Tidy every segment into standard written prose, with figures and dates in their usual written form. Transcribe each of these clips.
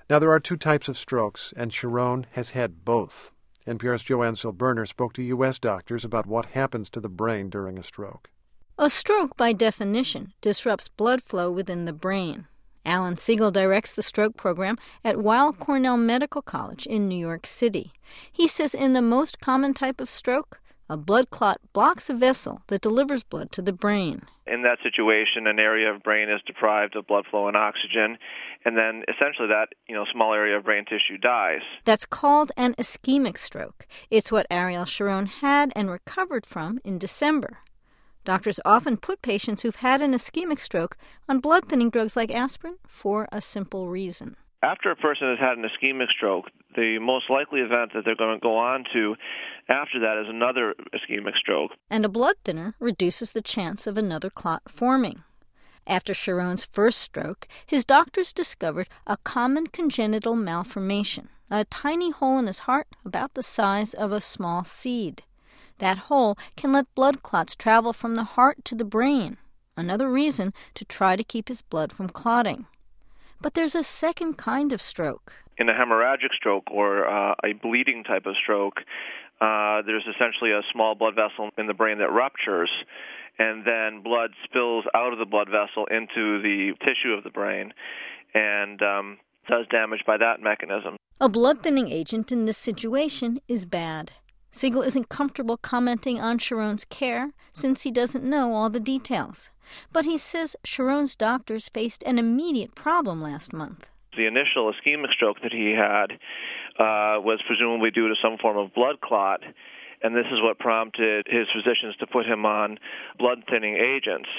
Now, there are two types of strokes, and Sharon has had both. NPR's Joanne Silberner spoke to U.S. doctors about what happens to the brain during a stroke. A stroke, by definition, disrupts blood flow within the brain. Alan Siegel directs the stroke program at Weill Cornell Medical College in New York City. He says in the most common type of stroke, a blood clot blocks a vessel that delivers blood to the brain. In that situation, an area of brain is deprived of blood flow and oxygen, and then essentially that small area of brain tissue dies. That's called an ischemic stroke. It's what Ariel Sharon had and recovered from in December. Doctors often put patients who've had an ischemic stroke on blood-thinning drugs like aspirin for a simple reason. After a person has had an ischemic stroke, the most likely event that they're going to go on to after that is another ischemic stroke. And a blood thinner reduces the chance of another clot forming. After Sharon's first stroke, his doctors discovered a common congenital malformation, a tiny hole in his heart about the size of a small seed. That hole can let blood clots travel from the heart to the brain, another reason to try to keep his blood from clotting. But there's a second kind of stroke. In a hemorrhagic stroke or a bleeding type of stroke, there's essentially a small blood vessel in the brain that ruptures, and then blood spills out of the blood vessel into the tissue of the brain and does damage by that mechanism. A blood-thinning agent in this situation is bad. Siegel isn't comfortable commenting on Sharon's care since he doesn't know all the details. But he says Sharon's doctors faced an immediate problem last month. The initial ischemic stroke that he had was presumably due to some form of blood clot, and this is what prompted his physicians to put him on blood-thinning agents.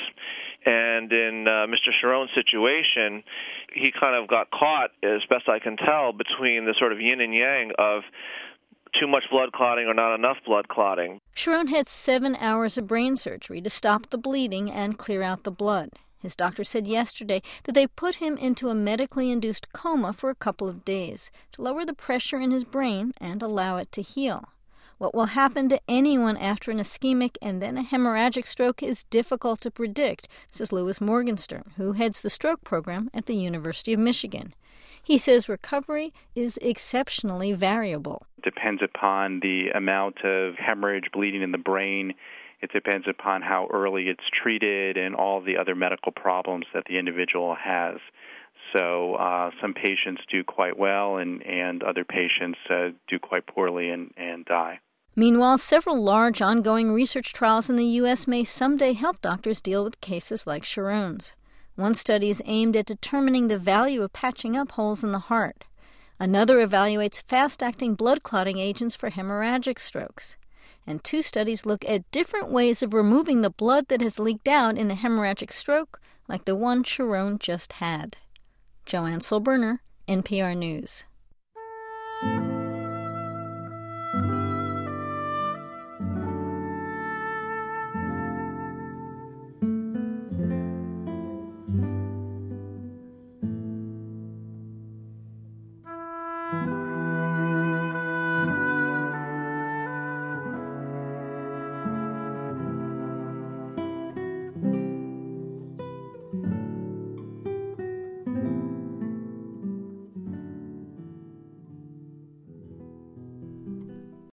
And in Mr. Sharon's situation, he kind of got caught, as best I can tell, between the sort of yin and yang of too much blood clotting or not enough blood clotting. Sharon had 7 hours of brain surgery to stop the bleeding and clear out the blood. His doctor said yesterday that they put him into a medically induced coma for a couple of days to lower the pressure in his brain and allow it to heal. What will happen to anyone after an ischemic and then a hemorrhagic stroke is difficult to predict, says Louis Morgenstern, who heads the stroke program at the University of Michigan. He says recovery is exceptionally variable. It depends upon the amount of hemorrhage, bleeding in the brain. It depends upon how early it's treated and all the other medical problems that the individual has. So some patients do quite well and other patients do quite poorly and die. Meanwhile, several large ongoing research trials in the U.S. may someday help doctors deal with cases like Sharon's. One study is aimed at determining the value of patching up holes in the heart. Another evaluates fast-acting blood clotting agents for hemorrhagic strokes. And 2 studies look at different ways of removing the blood that has leaked out in a hemorrhagic stroke, like the one Sharon just had. Joanne Silberner, NPR News.